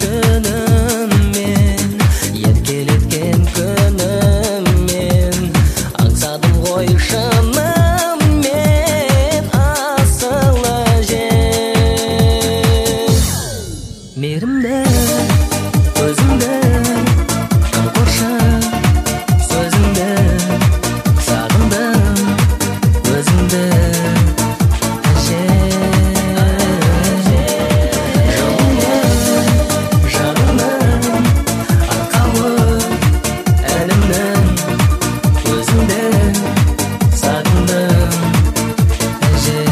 түніммен, еркелеткен күніммен, аңсадым ғой шынымен асыл әже. Мейірімді өзіңді қамқоршы сөзіңді, сағындым өзіңді әже. Жолыңды жанымның арқауы әлімнің, өзіңді сағындым әже.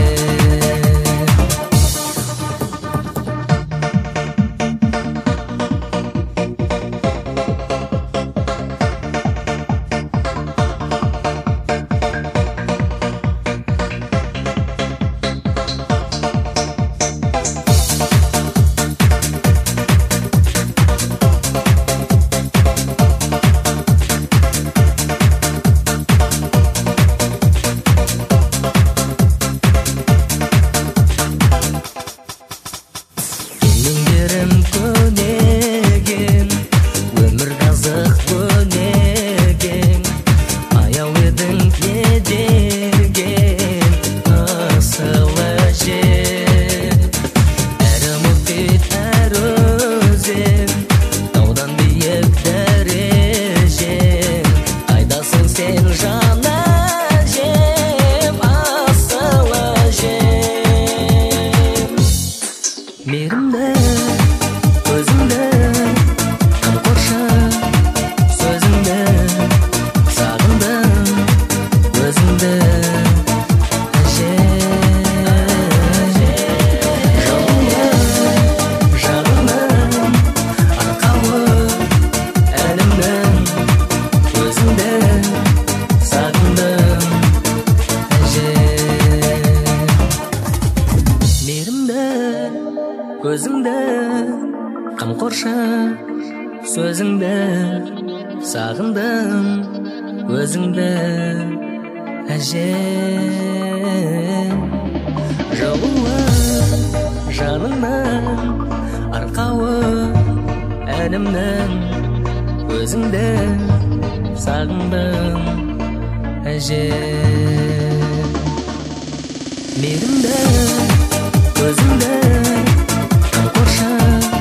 Еңдерім көнеген, өмір қазық көнеген, аяу едің не деген асыл әже. Әрі мұхит, әрі өзен, таудан биік дәрежен, қайдасың сен жан әжем, асыл әжем. Мейірімді өзіңді қамқоршы сөзіңді, сағындым өзіңді әже. Жолыңды жанымның арқауы әлімнің, өзіңді сағындым әже. Мейірімді көзіңді қамқоршы сөзіңді, сағындым өзіңді әже. Жолыңды жанымның арқауы әлімнің, өзіңді сағындым әже. Мейірімді көзіңді қамқоршы